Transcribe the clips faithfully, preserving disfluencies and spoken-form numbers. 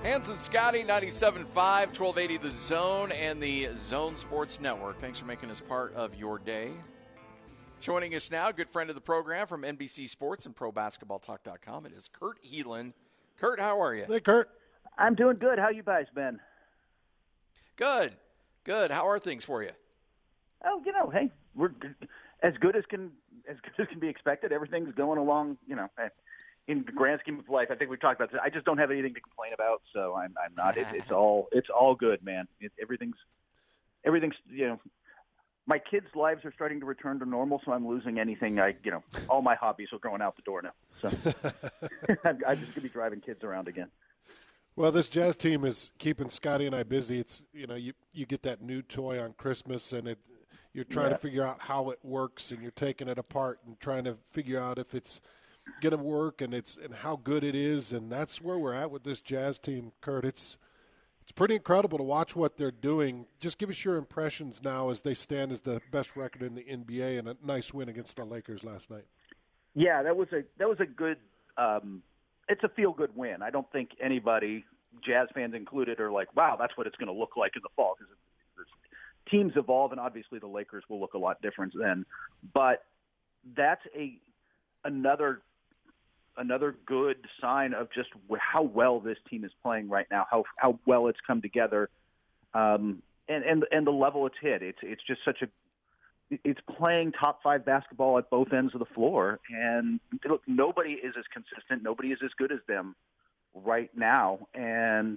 Hans and Scotty, ninety-seven point five, twelve eighty The Zone, and the Zone Sports Network. Thanks for making us part of your day. Joining us now, good friend of the program from N B C Sports and Pro Basketball Talk dot com. It is Kurt Helin. Kurt, how are you? Hey, Kurt. I'm doing good. How you guys been? Good. Good. How are things for you? Oh, you know, hey, we're as good as can as good as can be expected. Everything's going along, you know, in the grand scheme of life. I think we've talked about this. I just don't have anything to complain about, so I'm I'm not. It, it's all it's all good, man. It, everything's everything's you know. My kids' lives are starting to return to normal, so I'm losing anything. I, you know, all my hobbies are going out the door now. So I'm, I'm just gonna be driving kids around again. Well, this Jazz team is keeping Scotty and I busy. It's you know you you get that new toy on Christmas, and it you're trying yeah. to figure out how it works, and you're taking it apart and trying to figure out if it's going to work and it's and how good it is, and that's where we're at with this Jazz team, Kurt. It's it's pretty incredible to watch what they're doing. Just give us your impressions now as they stand as the best record in the N B A and a nice win against the Lakers last night. Yeah, that was a that was a good. Um, it's a feel good win. I don't think anybody, Jazz fans included, are like, wow, that's what it's going to look like in the fall, because teams evolve, and obviously the Lakers will look a lot different then. But that's a another another good sign of just how well this team is playing right now, how how well it's come together, um, and and and the level it's hit. It's it's just such a it's playing top five basketball at both ends of the floor, and look, nobody is as consistent, nobody is as good as them right now, and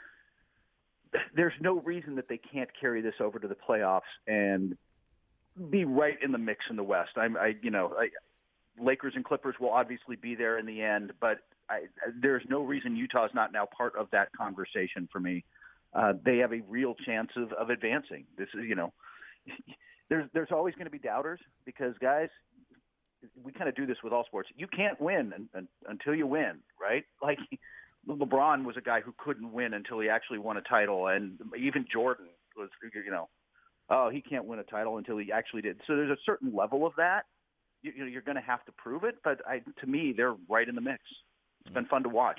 there's no reason that they can't carry this over to the playoffs and be right in the mix in the West. I'm, I, you know, I, Lakers and Clippers will obviously be there in the end, but I, there's no reason Utah's not now part of that conversation for me. Uh, they have a real chance of, of advancing. This is, you know, there's there's always going to be doubters because, guys, we kind of do this with all sports. You can't win un, un, until you win, right? Like LeBron was a guy who couldn't win until he actually won a title, and even Jordan was, you know, oh, he can't win a title until he actually did. So there's a certain level of that. You, you know, you're going to have to prove it, but I, to me, they're right in the mix. It's been fun to watch.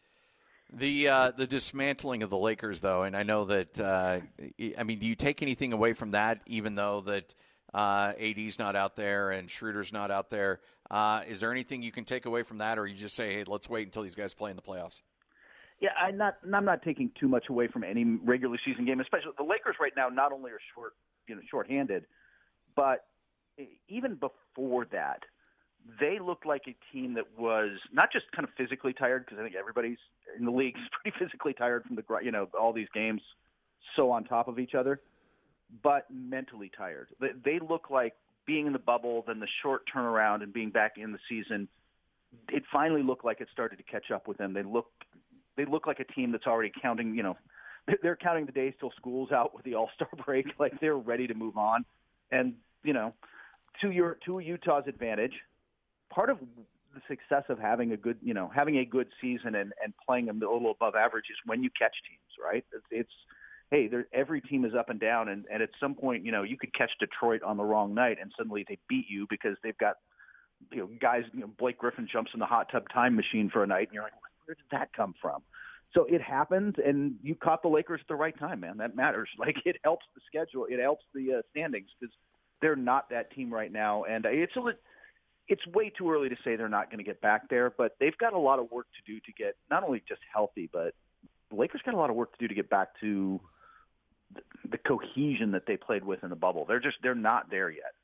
The uh, the dismantling of the Lakers, though, and I know that, uh, I mean, do you take anything away from that, even though that uh, A D's not out there and Schroeder's not out there? Uh, is there anything you can take away from that, or you just say, hey, let's wait until these guys play in the playoffs? Yeah, I'm not. I'm not taking too much away from any regular season game. Especially the Lakers right now, not only are short, you know, shorthanded, but even before that, they looked like a team that was not just kind of physically tired, because I think everybody's in the league is pretty physically tired from the, you know, all these games so on top of each other, but mentally tired. They, they look like being in the bubble, then the short turnaround and being back in the season. It finally looked like it started to catch up with them. They look. They look like a team that's already counting, you know, they're counting the days till school's out with the All-Star break. Like they're ready to move on. And, you know, to your, to Utah's advantage, part of the success of having a good, you know, having a good season and, and playing a little above average is when you catch teams, right? It's, it's hey, there, every team is up and down. And, and at some point, you know, you could catch Detroit on the wrong night and suddenly they beat you because they've got, you know, guys, you know, Blake Griffin jumps in the hot tub time machine for a night and you're like, where did that come from? So it happens, and you caught the Lakers at the right time, man. That matters. Like, it helps the schedule. It helps the uh, standings because they're not that team right now. And it's a, it's way too early to say they're not going to get back there, but they've got a lot of work to do to get not only just healthy, but the Lakers got a lot of work to do to get back to the, the cohesion that they played with in the bubble. They're just they're not there yet.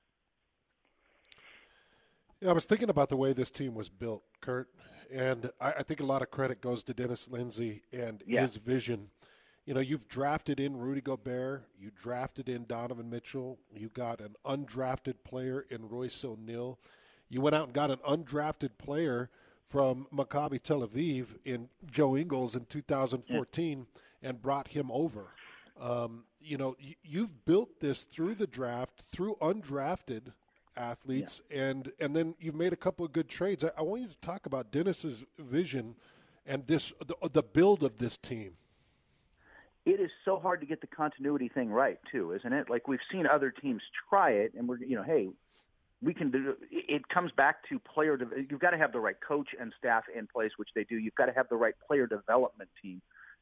Yeah, I was thinking about the way this team was built, Kurt, and I, I think a lot of credit goes to Dennis Lindsey and yeah. his vision. You know, you've drafted in Rudy Gobert, you drafted in Donovan Mitchell, you got an undrafted player in Royce O'Neal, you went out and got an undrafted player from Maccabi Tel Aviv in Joe Ingles in two thousand fourteen yeah. and brought him over. Um, you know, you, you've built this through the draft, through undrafted athletes, yeah. and and then you've made a couple of good trades. I, I want you to talk about Dennis's vision and this the, the build of this team. It is so hard to get the continuity thing right, too, isn't it? Like, we've seen other teams try it, and we're, you know, hey, we can do it. It comes back to player. De- you've got to have the right coach and staff in place, which they do. You've got to have the right player development team.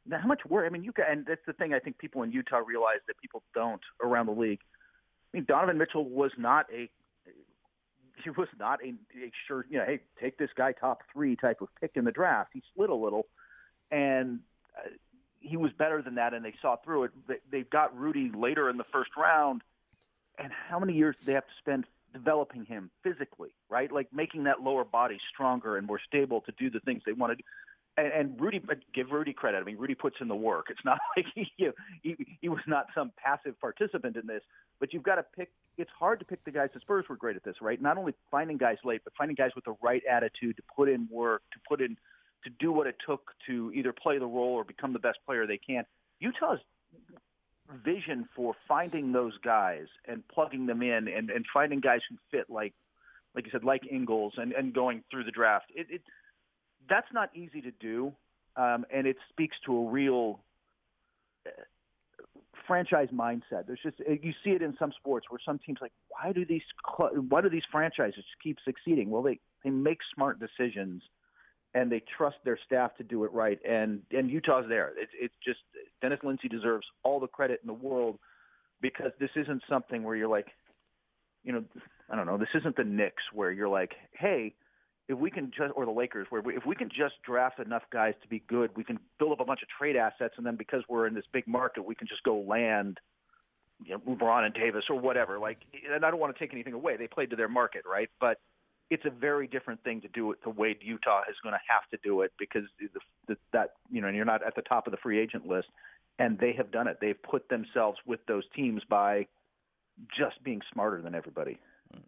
Now, how much work? I mean, you can, and that's the thing I think people in Utah realize that people don't around the league. I mean, Donovan Mitchell was not a he was not a, a sure, you know, hey, take this guy top three type of pick in the draft. He slid a little, and uh, he was better than that, and they saw through it. They, they got Rudy later in the first round, and how many years did they have to spend developing him physically, right? Like making that lower body stronger and more stable to do the things they wanted. And, and Rudy, give Rudy credit. I mean, Rudy puts in the work. It's not like he, you know, he he was not some passive participant in this. But you've got to pick. It's hard to pick the guys. The Spurs were great at this, right? Not only finding guys late, but finding guys with the right attitude to put in work, to put in, to do what it took to either play the role or become the best player they can. Utah's vision for finding those guys and plugging them in and, and finding guys who fit, like like you said, like Ingles, and, and going through the draft. It, it that's not easy to do, um, and it speaks to a real uh, franchise mindset. There's just you see it in some sports where some teams like, why do these why do these franchises keep succeeding? Well, they they make smart decisions, and they trust their staff to do it right. And and Utah's there. It's it's just Dennis Lindsey deserves all the credit in the world, because this isn't something where you're like, you know, I don't know, this isn't the Knicks where you're like, hey, if we can just, or the Lakers, where we, if we can just draft enough guys to be good, we can build up a bunch of trade assets, and then because we're in this big market, we can just go land, you know, LeBron and Davis or whatever. Like, and I don't want to take anything away. They played to their market, right? But it's a very different thing to do it the way Utah is going to have to do it, because the, the, that, you know, and you're not at the top of the free agent list, and they have done it. They've put themselves with those teams by just being smarter than everybody.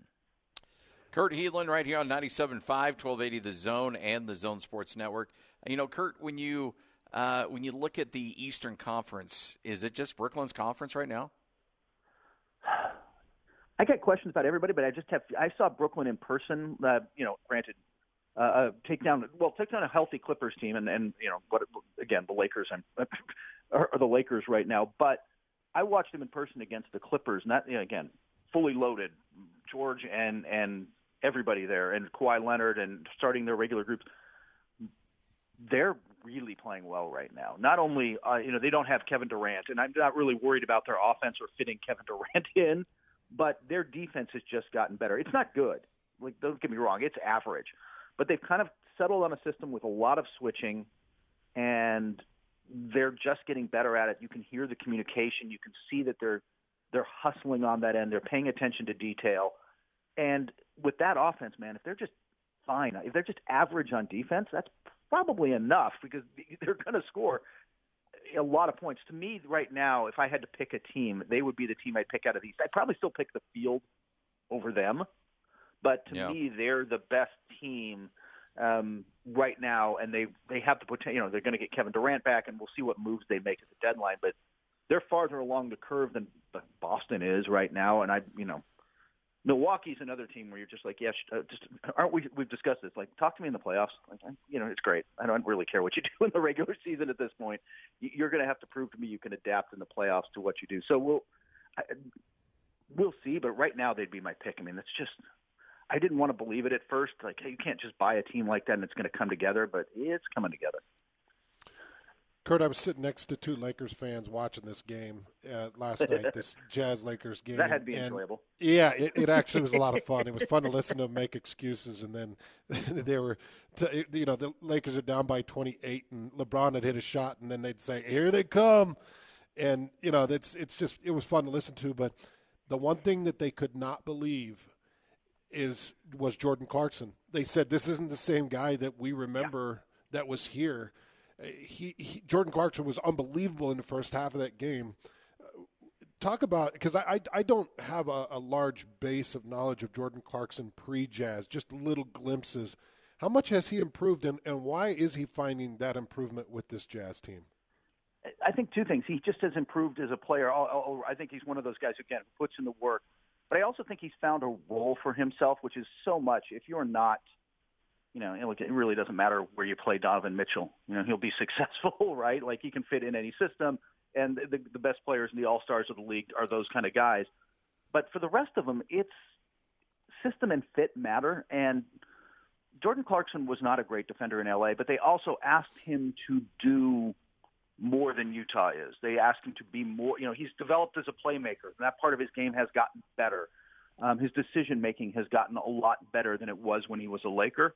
Kurt Helin right here on ninety-seven point five, twelve eighty The Zone and the Zone Sports Network. You know, Kurt, when you uh, when you look at the Eastern Conference, is it just Brooklyn's conference right now? I get questions about everybody, but I just have I saw Brooklyn in person. Uh, you know, granted, uh, uh, take down well, take down a healthy Clippers team, and, and you know, but again, the Lakers and are, are the Lakers right now. But I watched them in person against the Clippers, not you know, again fully loaded, George and and everybody there, and Kawhi Leonard, and starting their regular groups. They're really playing well right now. Not only uh, you know they don't have Kevin Durant, and I'm not really worried about their offense or fitting Kevin Durant in. But their defense has just gotten better. It's not good. Like, don't get me wrong, it's average. But they've kind of settled on a system with a lot of switching, and they're just getting better at it. You can hear the communication. You can see that they're they're hustling on that end. They're paying attention to detail. And with that offense, man, if they're just fine, if they're just average on defense, that's probably enough, because they're going to score a lot of points. To me right now, if I had to pick a team, they would be the team I'd pick out of these. I'd probably still pick the field over them, but to yeah. me, they're the best team um, right now, and they, they have the potential. You know, they're going to get Kevin Durant back, and we'll see what moves they make at the deadline, but they're farther along the curve than Boston is right now, and I, you know, Milwaukee's another team where you're just like, yeah, uh, just aren't we? We've discussed this. Like, talk to me in the playoffs. Like, you know, it's great. I don't really care what you do in the regular season at this point. You're going to have to prove to me you can adapt in the playoffs to what you do. So we'll I, we'll see. But right now, they'd be my pick. I mean, it's just I didn't want to believe it at first. Like, hey, you can't just buy a team like that and it's going to come together. But it's coming together. Kurt, I was sitting next to two Lakers fans watching this game uh, last night, this Jazz-Lakers game. That had to be and enjoyable. Yeah, it, it actually was a lot of fun. It was fun to listen to them make excuses, and then they were, t- you know, the Lakers are down by twenty-eight, and LeBron had hit a shot, and then they'd say, "Here they come," and you know, that's it's just it was fun to listen to. But the one thing that they could not believe is was Jordan Clarkson. They said this isn't the same guy that we remember yeah. that was here. He, he Jordan Clarkson was unbelievable in the first half of that game. Uh, talk about, because I, I I don't have a, a large base of knowledge of Jordan Clarkson pre-Jazz, just little glimpses. How much has he improved, and, and why is he finding that improvement with this Jazz team? I think two things. He just has improved as a player. I think he's one of those guys who, again, puts in the work. But I also think he's found a role for himself, which is so much. If you're not, you know, it really doesn't matter where you play Donovan Mitchell. You know, he'll be successful, right? Like, he can fit in any system, and the, the best players in the all-stars of the league are those kind of guys. But for the rest of them, it's system and fit matter. And Jordan Clarkson was not a great defender in L A, but they also asked him to do more than Utah is. They ask him to be more, you know, he's developed as a playmaker, and that part of his game has gotten better. Um, his decision-making has gotten a lot better than it was when he was a Laker.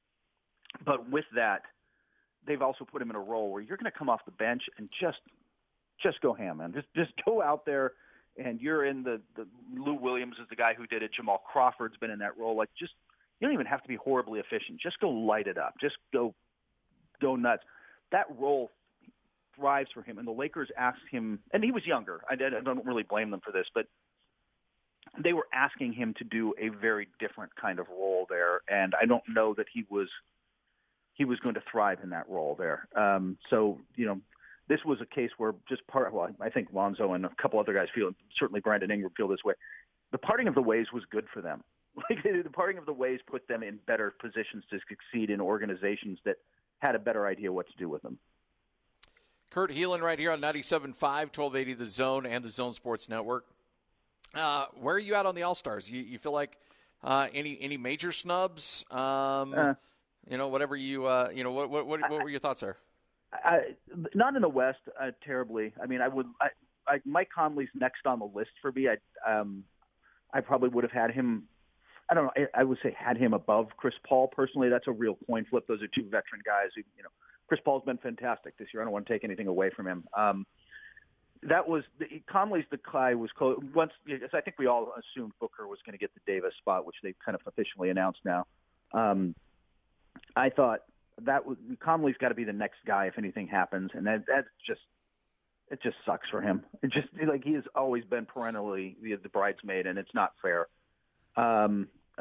But with that, they've also put him in a role where you're going to come off the bench and just just go ham, man. Just just go out there, and you're in the, the Lou Williams is the guy who did it. Jamal Crawford's been in that role. Like, just you don't even have to be horribly efficient. Just go light it up. Just go go nuts. That role thrives for him, and the Lakers asked him, and he was younger. I, I don't really blame them for this, but they were asking him to do a very different kind of role there, and I don't know that he was he was going to thrive in that role there. Um, so, you know, this was a case where just part, well, I think Lonzo and a couple other guys feel, certainly Brandon Ingram feel this way. The parting of the ways was good for them. Like, the parting of the ways put them in better positions to succeed in organizations that had a better idea what to do with them. Kurt Helin right here on ninety-seven point five, twelve eighty The Zone and the Zone Sports Network. Uh, where are you at on the All-Stars? You, you feel like uh, any any major snubs? Um, uh, you know, whatever you uh, you know, what what what, what were your thoughts there? I, not in the West, uh, terribly. I mean, I would. I, I, Mike Conley's next on the list for me. I um, I probably would have had him. I don't know. I, I would say had him above Chris Paul personally. That's a real coin flip. Those are two veteran guys who, you know, Chris Paul's been fantastic this year. I don't want to take anything away from him. Um, that was the, Conley's the guy was close. Once I think we all assumed Booker was going to get the Davis spot, which they've kind of officially announced now. Um, I thought that was Conley's got to be the next guy if anything happens, and that that's just it just sucks for him. It just like he has always been perennially the, the bridesmaid, and it's not fair. Um, uh,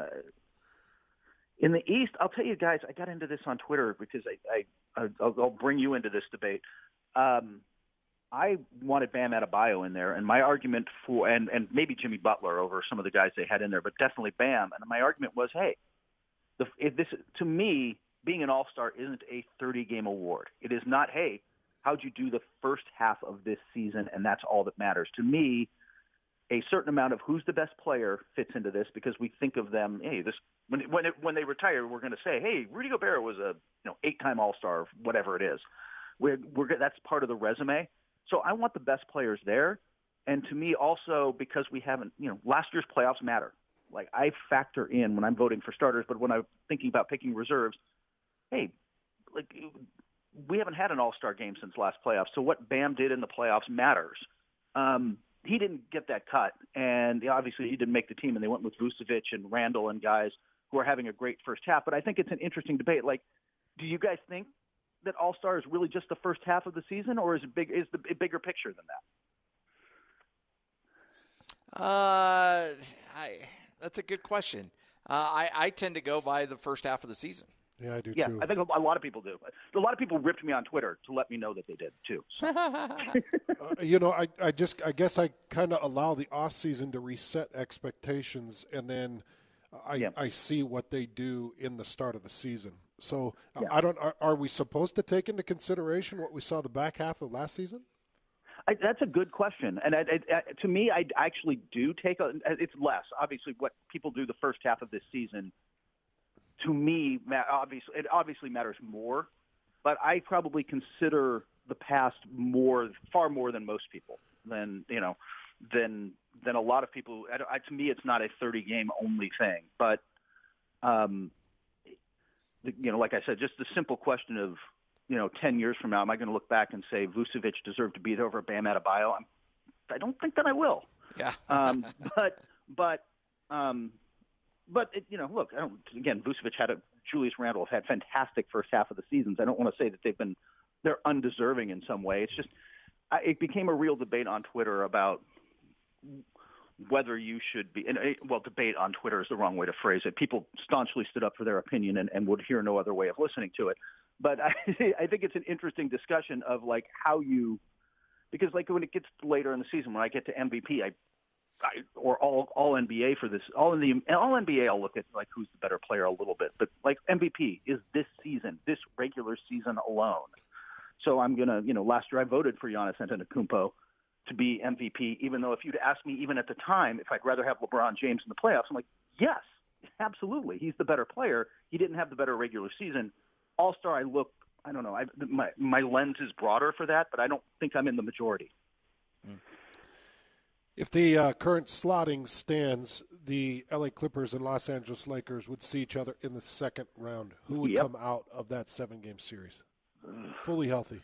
in the East, I'll tell you guys, I got into this on Twitter because I, I I'll, I'll bring you into this debate. Um, I wanted Bam Adebayo in there, and my argument for and and maybe Jimmy Butler over some of the guys they had in there, but definitely Bam. And my argument was, hey, the, if this to me being an All-Star isn't a thirty-game award. It is not, hey, how'd you do the first half of this season, and that's all that matters. To me, a certain amount of who's the best player fits into this because we think of them, hey, this when when it, when they retire, we're going to say, hey, Rudy Gobert was a you know eight-time All-Star, whatever it is. We're, we're that's part of the resume. So I want the best players there, and to me also because we haven't, you know, last year's playoffs matter. Like I factor in when I'm voting for starters, but when I'm thinking about picking reserves, hey, like we haven't had an All-Star game since last playoffs, so what Bam did in the playoffs matters. Um, he didn't get that cut, and obviously he didn't make the team, and they went with Vucevic and Randall and guys who are having a great first half. But I think it's an interesting debate. Like, do you guys think that All-Star is really just the first half of the season, or is it big? Is the a bigger picture than that? Uh, I, that's a good question. Uh, I, I tend to go by the first half of the season. Yeah, I do yeah, too. I think a lot of people do. A lot of people ripped me on Twitter to let me know that they did too. So. uh, you know, I, I just I guess I kind of allow the off season to reset expectations, and then I yeah. I see what they do in the start of the season. So yeah. I don't. Are, are we supposed to take into consideration what we saw the back half of last season? I, that's a good question, and I, I, to me, I actually do take a. It's less obviously what people do the first half of this season. To me, obviously, it obviously matters more, but I probably consider the past more, far more than most people. Than you know, than than a lot of people. I, to me, it's not a thirty-game only thing, but um, you know, like I said, just the simple question of, you know, ten years from now, am I going to look back and say Vucevic deserved to beat over Bam Adebayo? I'm, I don't think that I will. Yeah. um, but but. Um, But, it, you know, look, I don't, again, Vucevic had a – Julius Randle have had fantastic first half of the seasons. I don't want to say that they've been – they're undeserving in some way. It's just I, it became a real debate on Twitter about whether you should be – and well, debate on Twitter is the wrong way to phrase it. People staunchly stood up for their opinion and, and would hear no other way of listening to it. But I, I think it's an interesting discussion of, like, how you – because, like, when it gets later in the season, when I get to M V P, I – I, or all all N B A for this all in the all N B A I'll look at like who's the better player a little bit, but like M V P is this season, this regular season alone. So I'm gonna, you know, last year I voted for Giannis Antetokounmpo to be M V P, even though if you'd asked me even at the time if I'd rather have LeBron James in the playoffs, I'm like, yes, absolutely, he's the better player. He didn't have the better regular season. All-Star, I look I don't know. I, my my lens is broader for that, but I don't think I'm in the majority. If the uh, current slotting stands, the L A Clippers and Los Angeles Lakers would see each other in the second round. Who would Yep. come out of that seven-game series fully healthy?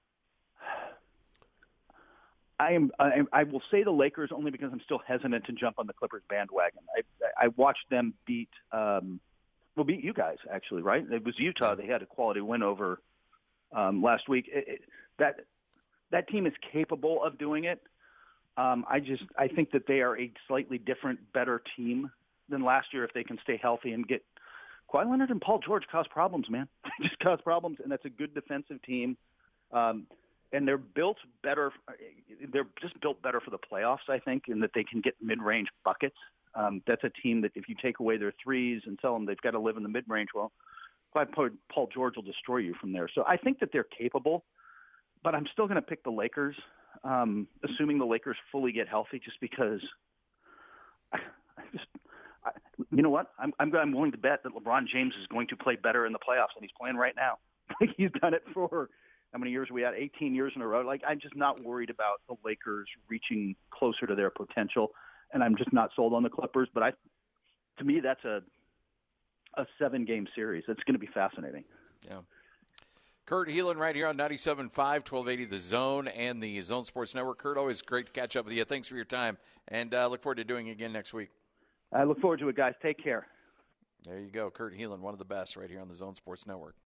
I am. I, I will say the Lakers only because I'm still hesitant to jump on the Clippers bandwagon. I I watched them beat um, well beat you guys actually, right? It was Utah. They had a quality win over um, last week. It, it, that that team is capable of doing it. Um, I just I think that they are a slightly different, better team than last year if they can stay healthy and get Kawhi Leonard and Paul George cause problems, man. They just cause problems, and that's a good defensive team. Um, and they're built better. They're just built better for the playoffs, I think, in that they can get mid-range buckets. Um, that's a team that if you take away their threes and tell them they've got to live in the mid-range, well, Paul George will destroy you from there. So I think that they're capable, but I'm still going to pick the Lakers. Um, assuming the Lakers fully get healthy, just because I, I just, I, you know what, I'm, I'm I'm willing to bet that LeBron James is going to play better in the playoffs than he's playing right now. Like he's done it for how many years are we had? eighteen years in a row. Like I'm just not worried about the Lakers reaching closer to their potential, and I'm just not sold on the Clippers. But I, to me, that's a a seven game series. It's going to be fascinating. Yeah. Kurt Helin right here on ninety-seven point five, twelve eighty The Zone and the Zone Sports Network. Kurt, always great to catch up with you. Thanks for your time, and uh, look forward to doing it again next week. I look forward to it, guys. Take care. There you go. Kurt Helin, one of the best right here on the Zone Sports Network.